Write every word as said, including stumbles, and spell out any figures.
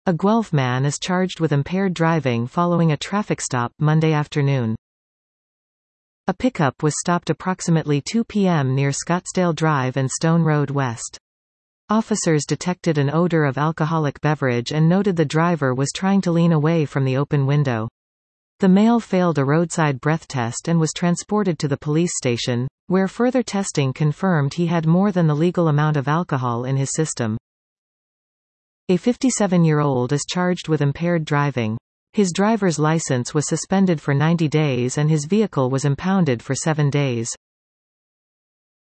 A Guelph man is charged with impaired driving following a traffic stop Monday afternoon. A pickup was stopped approximately two p m near Scottsdale Drive and Stone Road West. Officers detected an odor of alcoholic beverage and noted the driver was trying to lean away from the open window. The male failed a roadside breath test and was transported to the police station, where further testing confirmed he had more than the legal amount of alcohol in his system. A fifty-seven-year-old is charged with impaired driving. His driver's license was suspended for ninety days and his vehicle was impounded for seven days.